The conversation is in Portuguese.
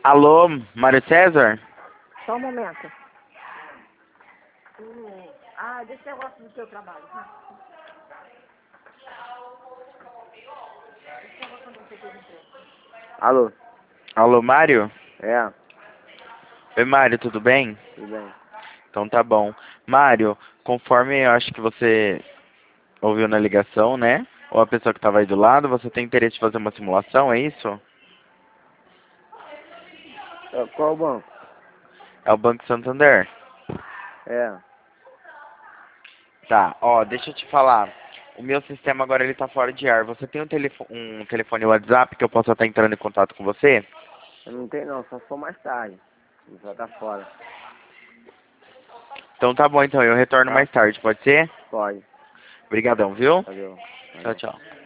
Alô, Mário César? Só um momento. Deixa eu gosto do seu trabalho. Alô? Alô, Mário? É, Oi, Mário, tudo bem? tudo bem. Então tá bom. Mário, conforme eu acho que você ouviu na ligação, né? Ou a pessoa que estava aí do lado, você tem interesse de fazer uma simulação, é isso? Qual o banco? É o Banco Santander. É, Tá, ó, deixa eu te falar. O meu sistema agora ele tá fora de ar. Você tem um telefone WhatsApp que eu possa estar entrando em contato com você? eu não tenho não, só se for mais tarde. Já tá fora. Então tá bom, então eu retorno Tá? mais tarde, pode ser? Pode. Obrigadão, viu? Valeu. Tchau, Valeu. tchau.